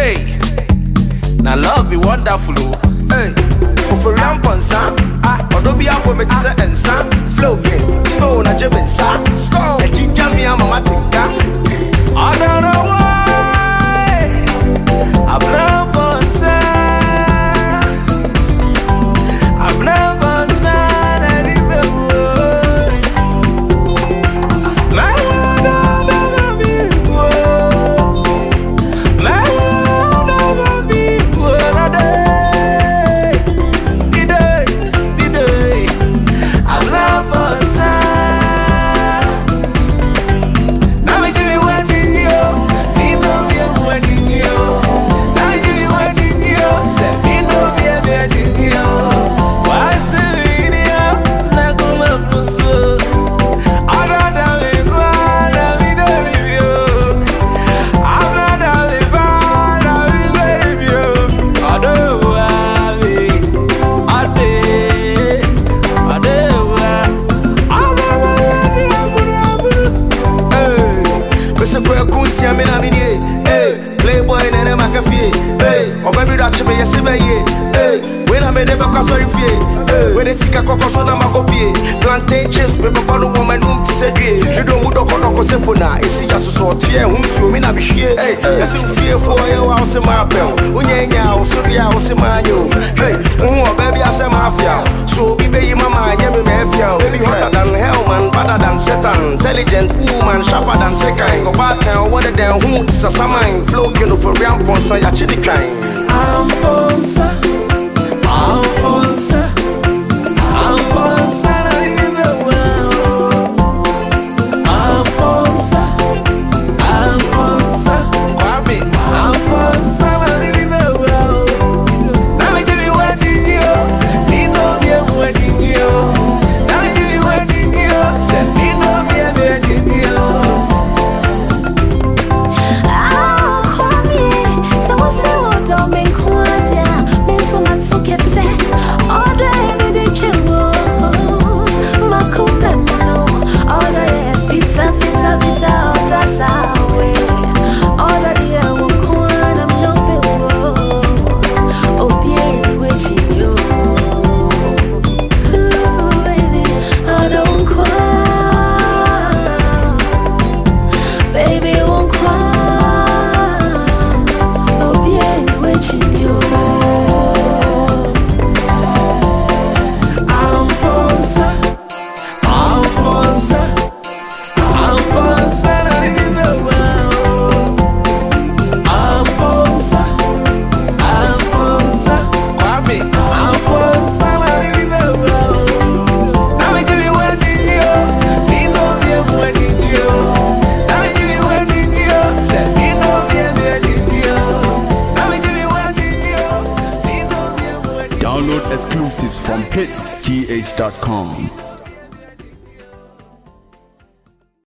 Hey, now love be wonderful. Hey, for Ramponsa, Odobi Apple Metisa and Sam, Floating, Stone, a Jebin Sa, Stone, a ginger me, I'm a matinka. I don't know why I've Ramponsa. I've never said anything. My world never be one. My world never be one. The day, I've never said. Now me Jimmy watching you, me know me watching you. Now me Jimmy watching you, say me know me watching you. What's the video? Na kuma puso. Other than me glad I me don't leave you. I'm not that bad, I me leave you. I don't worry, I did. I'm hey, Mr. Brakunsi, I'm in a mini. Hey, Playboy, and I'm a cafe. Hey, or baby, that's me, yes, hey, when I made a back, sorry, when they see a cocoa, so I'm a copy. Plantain chips, paper bottle, woman, to say, you don't move on a Sepona. It's just so tear, who's swimming, I'm here. Hey, yes, you fear for your house in my bell. When you're out, so the house in my new. Hey, baby, I say mafia. So be baby, mama, and you mafia. Baby, hotter than hell, man, better than Satan. Intelligent woman, sharper than second. Go back town, what the damn hoots, a samine, floating for Ramponsa, ya chili kind. I'm Ponsa. Download exclusives from hitsgh.com.